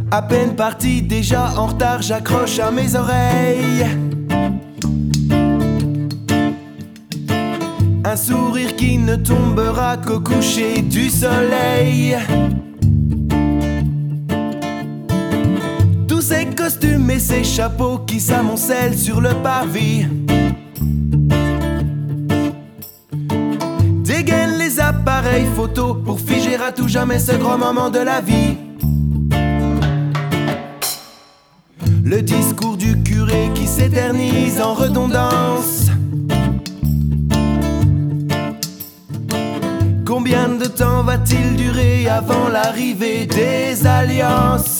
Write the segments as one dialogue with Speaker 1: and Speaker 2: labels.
Speaker 1: À peine parti, déjà en retard, j'accroche à mes oreilles un sourire qui ne tombera qu'au coucher du soleil. Tous ces costumes et ces chapeaux qui s'amoncellent sur le parvis dégainent les appareils photo pour figer à tout jamais ce grand moment de la vie. Le discours du curé qui s'éternise en redondance. Combien de temps va-t-il durer avant l'arrivée des alliances?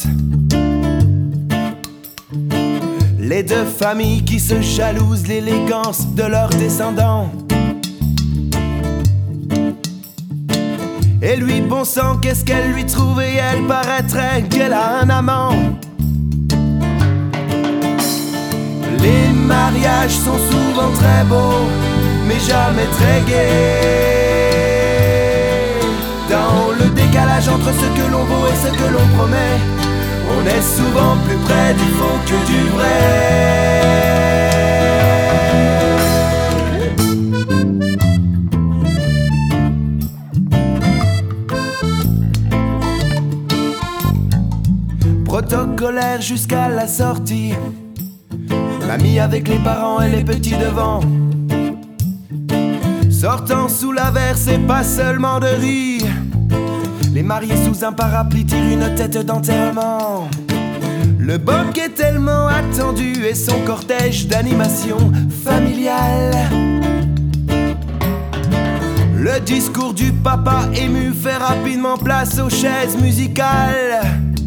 Speaker 1: Les deux familles qui se jalousent l'élégance de leurs descendants. Et lui, bon sang, qu'est-ce qu'elle lui trouve? Et elle paraîtrait qu'elle a un amant. Les mariages sont souvent très beaux, mais jamais très gais. Dans le décalage entre ce que l'on vaut et ce que l'on promet, on est souvent plus près du faux que du vrai. Protocolaire jusqu'à la sortie, mamie avec les parents et les petits devant. Sortant sous l'averse, c'est pas seulement de rire. Les mariés sous un parapluie tirent une tête d'enterrement. Le boc est tellement attendu et son cortège d'animation familiale. Le discours du papa ému fait rapidement place aux chaises musicales.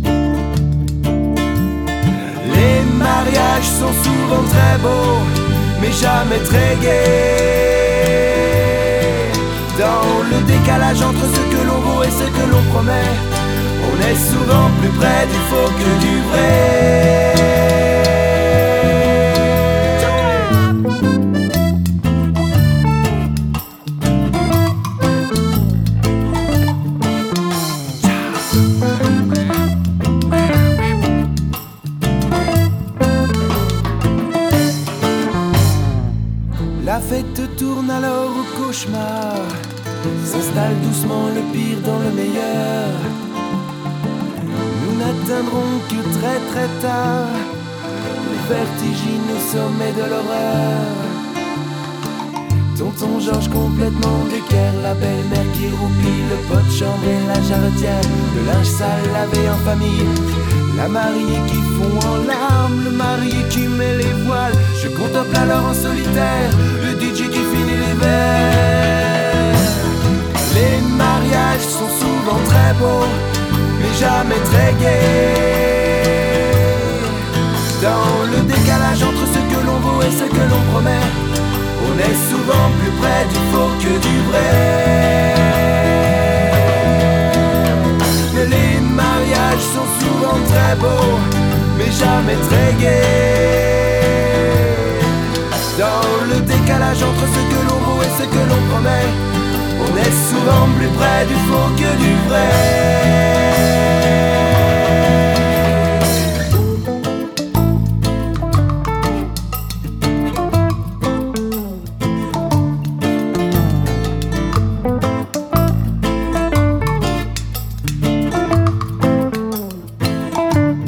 Speaker 1: Les mariages sont souvent très beaux, mais jamais très gais. Dans le décalage entre ce que l'on vaut et ce que l'on promet, on est souvent plus près du faux que du La fête tourne alors au cauchemar. S'installe doucement le pire dans le meilleur. Nous n'atteindrons que très très tard les vertigineux sommets de l'horreur. Tonton Georges complètement d'équerre, la belle-mère qui roupille, le pot de chambre et la jarretière, le linge sale lavé en famille, la mariée qui fond en larmes, le marié qui met les voiles. Je contemple alors en solitaire le DJ qui finit les verres. Les mariages sont souvent très beaux, mais jamais très gais. Dans le décalage entre ce que l'on vaut et ce que l'on promet, on est souvent plus près du faux que du vrai. Les mariages sont souvent très beaux, mais jamais très gais. Dans le décalage entre ce que l'on vaut et ce que l'on promet, on est souvent plus près du faux que du vrai.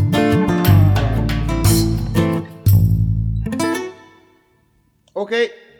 Speaker 2: Okay.